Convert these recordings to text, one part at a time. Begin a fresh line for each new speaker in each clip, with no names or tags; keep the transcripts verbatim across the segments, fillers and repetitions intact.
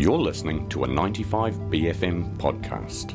You're listening to a ninety-five B F M podcast.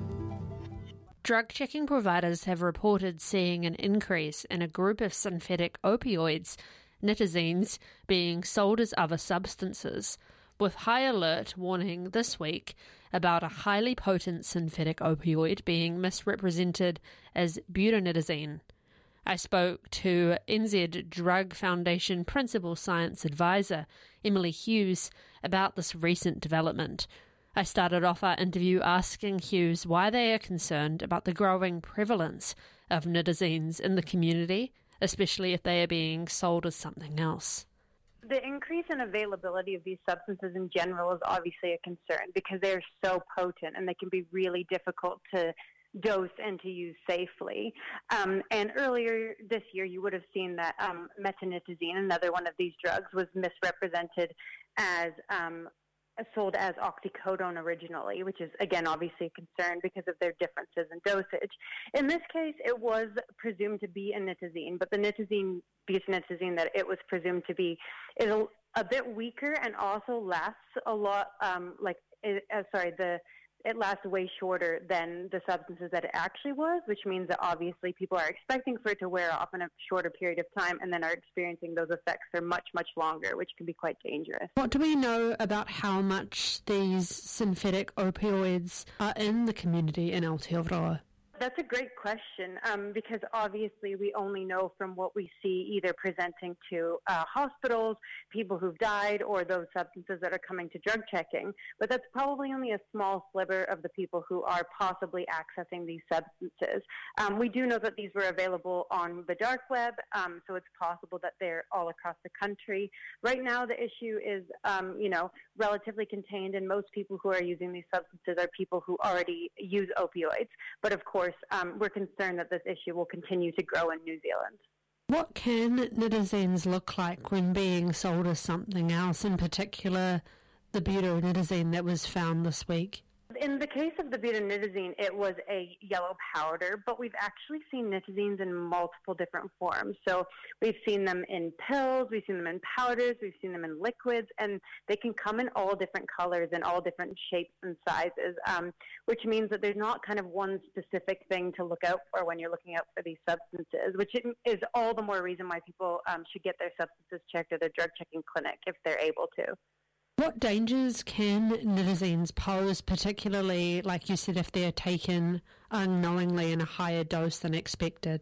Drug-checking providers have reported seeing an increase in a group of synthetic opioids, nitazines, being sold as other substances, with High Alert warning this week about a highly potent synthetic opioid being misrepresented as butanidazine. I spoke to N Z Drug Foundation Principal Science Advisor Emily Hughes about this recent development. I started off our interview asking Hughes why they are concerned about the growing prevalence of nitazines in the community, especially if they are being sold as something else.
The increase in availability of these substances in general is obviously a concern because they're so potent and they can be really difficult to dose and to use safely. Um, and earlier this year, you would have seen that um, metanitazine, another one of these drugs, was misrepresented as um, sold as oxycodone originally, which is, again, obviously a concern because of their differences in dosage. In this case, it was presumed to be a nitazine, but the nitazine, butanidazine that it was presumed to be is a, a bit weaker and also lasts a lot, um, like, it, uh, sorry, the it lasts way shorter than the substances that it actually was, which means that obviously people are expecting for it to wear off in a shorter period of time and then are experiencing those effects for much, much longer, which can be quite dangerous.
What do we know about how much these synthetic opioids are in the community in Aotearoa?
That's a great question um, because obviously we only know from what we see either presenting to uh, hospitals, people who've died, or those substances that are coming to drug checking. But that's probably only a small sliver of the people who are possibly accessing these substances. Um, we do know that these were available on the dark web, um, so it's possible that they're all across the country. Right now the issue is, um, you know, relatively contained, and most people who are using these substances are people who already use opioids. But of course, Um, we're concerned that this issue will continue to grow in New Zealand.
What can nitazines look like when being sold as something else, in particular the butanidazine that was found this week?
In the case of the butanidazine, it was a yellow powder, but we've actually seen nitazines in multiple different forms. So we've seen them in pills, we've seen them in powders, we've seen them in liquids, and they can come in all different colors and all different shapes and sizes, um, which means that there's not kind of one specific thing to look out for when you're looking out for these substances, which is all the more reason why people um, should get their substances checked at a drug checking clinic if they're able to.
What dangers can nitazines pose, particularly, like you said, if they're taken unknowingly in a higher dose than expected?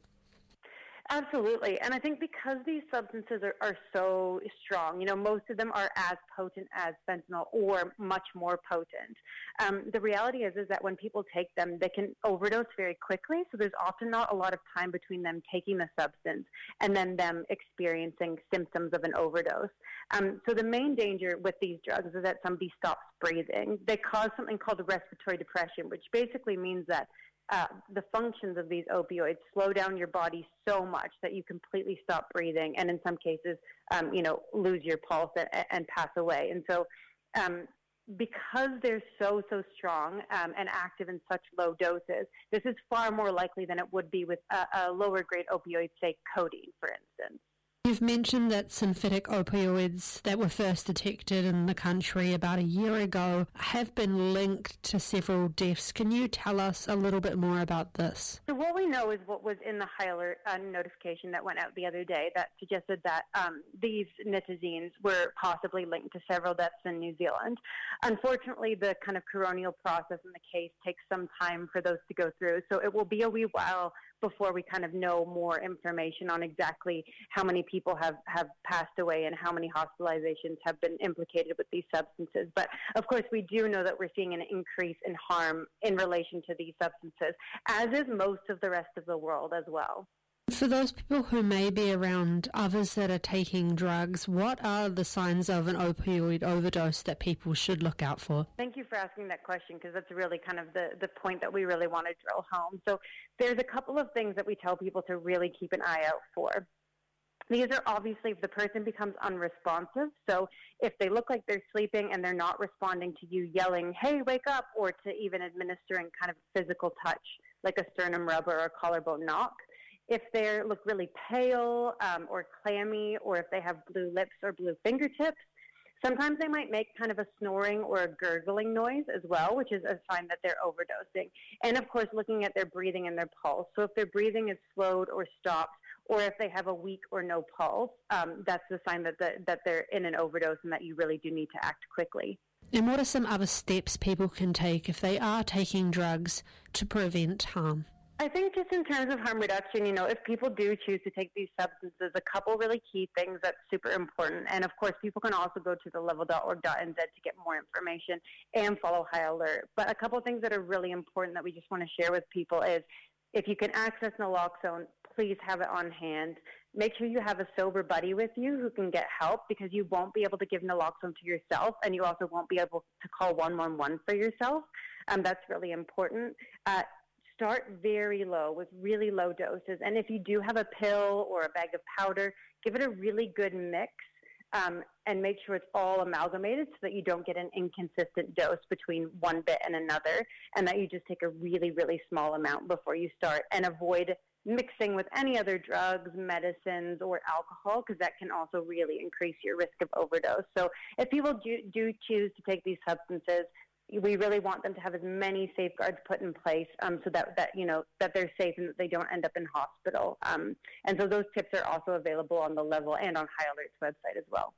Absolutely. And I think because these substances are, are so strong, you know, most of them are as potent as fentanyl or much more potent. Um, the reality is, is that when people take them, they can overdose very quickly. So there's often not a lot of time between them taking the substance and then them experiencing symptoms of an overdose. Um, so the main danger with these drugs is that somebody stops breathing. They cause something called respiratory depression, which basically means that Uh, the functions of these opioids slow down your body so much that you completely stop breathing and in some cases, um, you know, lose your pulse and, and pass away. And so um, because they're so, so strong um, and active in such low doses, this is far more likely than it would be with a, a lower grade opioid, say codeine, for instance.
You've mentioned that synthetic opioids that were first detected in the country about a year ago have been linked to several deaths. Can you tell us a little bit more about this?
So what we know is what was in the High Alert uh, notification that went out the other day that suggested that um, these nitazines were possibly linked to several deaths in New Zealand. Unfortunately, the kind of coronial process in the case takes some time for those to go through, so it will be a wee while before we kind of know more information on exactly how many people have, have passed away and how many hospitalizations have been implicated with these substances. But of course, we do know that we're seeing an increase in harm in relation to these substances, as is most of the rest of the world as well.
For those people who may be around others that are taking drugs, what are the signs of an opioid overdose that people should look out for?
Thank you for asking that question because that's really kind of the, the point that we really want to drill home. So there's a couple of things that we tell people to really keep an eye out for. These are obviously if the person becomes unresponsive. So if they look like they're sleeping and they're not responding to you yelling, hey, wake up, or to even administering kind of physical touch like a sternum rub or a collarbone knock. If they look really pale um, or clammy, or if they have blue lips or blue fingertips, Sometimes they might make kind of a snoring or a gurgling noise as well, which is a sign that they're overdosing. And of course, looking at their breathing and their pulse. So if their breathing is slowed or stopped, or if they have a weak or no pulse, um, that's a sign that, the, that they're in an overdose and that you really do need to act quickly.
And what are some other steps people can take if they are taking drugs to prevent harm?
I think just in terms of harm reduction, you know, if people do choose to take these substances, a couple really key things that's super important. And of course, people can also go to the level dot org dot n z to get more information and follow High Alert. But a couple of things that are really important that we just want to share with people is if you can access naloxone, please have it on hand. Make sure you have a sober buddy with you who can get help, because you won't be able to give naloxone to yourself, and you also won't be able to call one one one for yourself. Um, that's really important. Uh, Start very low with really low doses. And if you do have a pill or a bag of powder, give it a really good mix um, and make sure it's all amalgamated so that you don't get an inconsistent dose between one bit and another, and that you just take a really, really small amount before you start, and avoid mixing with any other drugs, medicines, or alcohol, because that can also really increase your risk of overdose. So if people do, do choose to take these substances, we really want them to have as many safeguards put in place um, so that, that, you know, that they're safe and that they don't end up in hospital. Um, and so those tips are also available on the Level and on High Alert's website as well.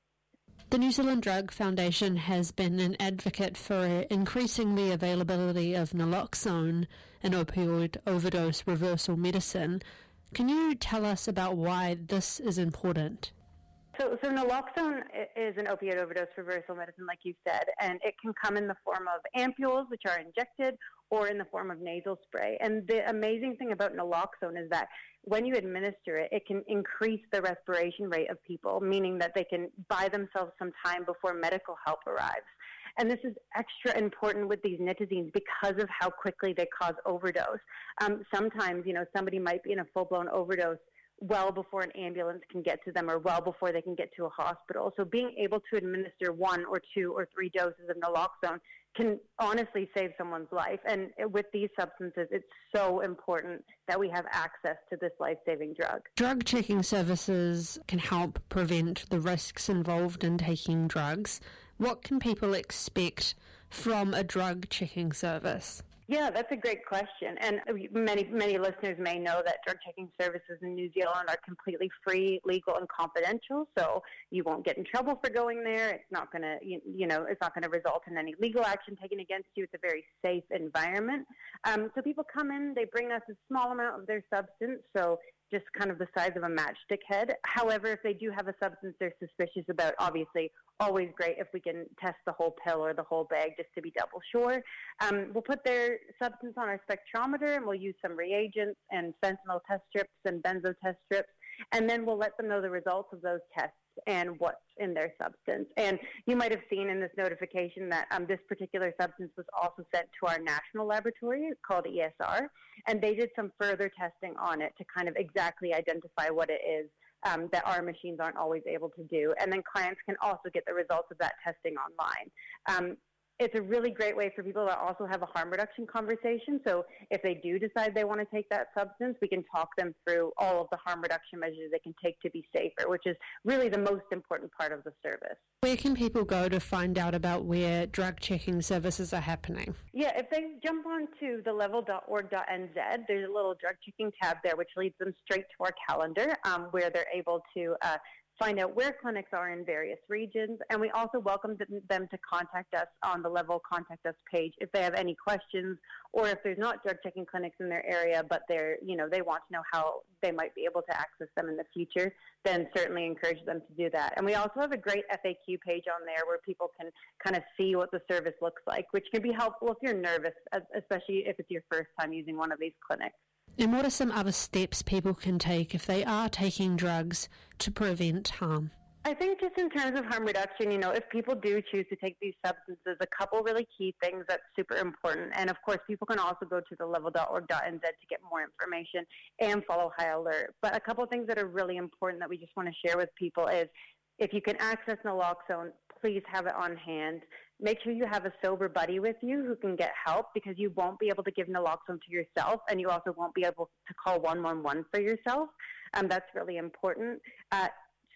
The New Zealand Drug Foundation has been an advocate for increasing the availability of naloxone, an opioid overdose reversal medicine. Can you tell us about why this is important?
So, so naloxone is an opioid overdose reversal medicine, like you said, and it can come in the form of ampules, which are injected, or in the form of nasal spray. And the amazing thing about naloxone is that when you administer it, it can increase the respiration rate of people, meaning that they can buy themselves some time before medical help arrives. And this is extra important with these nitazines because of how quickly they cause overdose. Um, sometimes, you know, somebody might be in a full-blown overdose well before an ambulance can get to them, or well before they can get to a hospital. So being able to administer one or two or three doses of naloxone can honestly save someone's life. And with these substances, it's so important that we have access to this life-saving drug.
Drug checking services can help prevent the risks involved in taking drugs. What can people expect from a drug checking service?
Yeah, that's a great question. And many, many listeners may know that drug checking services in New Zealand are completely free, legal, and confidential. So you won't get in trouble for going there. It's not going to, you, you know, it's not going to result in any legal action taken against you. It's a very safe environment. Um, so people come in, they bring us a small amount of their substance. So just kind of the size of a matchstick head. However, if they do have a substance they're suspicious about, obviously, always great if we can test the whole pill or the whole bag just to be double sure. Um, we'll put their substance on our spectrometer, and we'll use some reagents and fentanyl test strips and benzo test strips, and then we'll let them know the results of those tests and what's in their substance. And you might have seen in this notification that um, this particular substance was also sent to our national laboratory called E S R, and they did some further testing on it to kind of exactly identify what it is um, that our machines aren't always able to do. And then clients can also get the results of that testing online. Um, It's a really great way for people to also have a harm reduction conversation. So if they do decide they want to take that substance, we can talk them through all of the harm reduction measures they can take to be safer, which is really the most important part of the service.
Where can people go to find out about where drug checking services are happening?
Yeah, if they jump onto the level dot org dot n z, there's a little drug checking tab there, which leads them straight to our calendar, um, where they're able to uh, find out where clinics are in various regions, and we also welcome them to contact us on the Level Contact Us page if they have any questions, or if there's not drug checking clinics in their area, but they're, you know, they want to know how they might be able to access them in the future, then certainly encourage them to do that. And we also have a great F A Q page on there where people can kind of see what the service looks like, which can be helpful if you're nervous, especially if it's your first time using one of these clinics.
And what are some other steps people can take if they are taking drugs to prevent harm?
I think just in terms of harm reduction, you know, if people do choose to take these substances, a couple really key things that's super important. And of course, people can also go to the level dot org dot n z to get more information and follow High Alert. But a couple things that are really important that we just want to share with people is if you can access naloxone, please have it on hand. Make sure you have a sober buddy with you who can get help, because you won't be able to give naloxone to yourself, and you also won't be able to call one one one for yourself. Um, that's really important. Uh,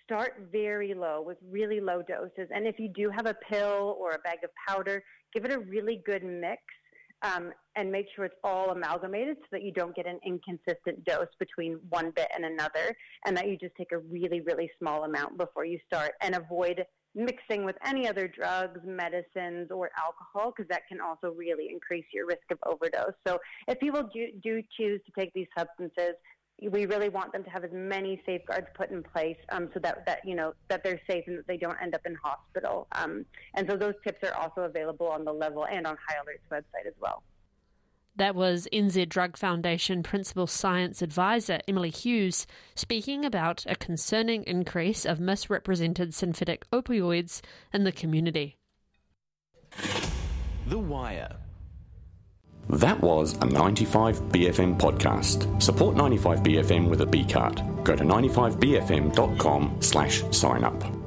start very low with really low doses. And if you do have a pill or a bag of powder, give it a really good mix um, and make sure it's all amalgamated so that you don't get an inconsistent dose between one bit and another, and that you just take a really, really small amount before you start, and avoid mixing with any other drugs, medicines, or alcohol, because that can also really increase your risk of overdose. So if people do, do choose to take these substances, we really want them to have as many safeguards put in place um, so that, that, you know, that they're safe and that they don't end up in hospital. Um, and so those tips are also available on the Level and on High Alert's website as well.
That was N Z Drug Foundation Principal Science Advisor Emily Hughes speaking about a concerning increase of misrepresented synthetic opioids in the community.
The Wire.
That was a ninety-five B F M podcast. Support ninety-five B F M with a B card. Go to ninety-five B F M dot com slash sign up.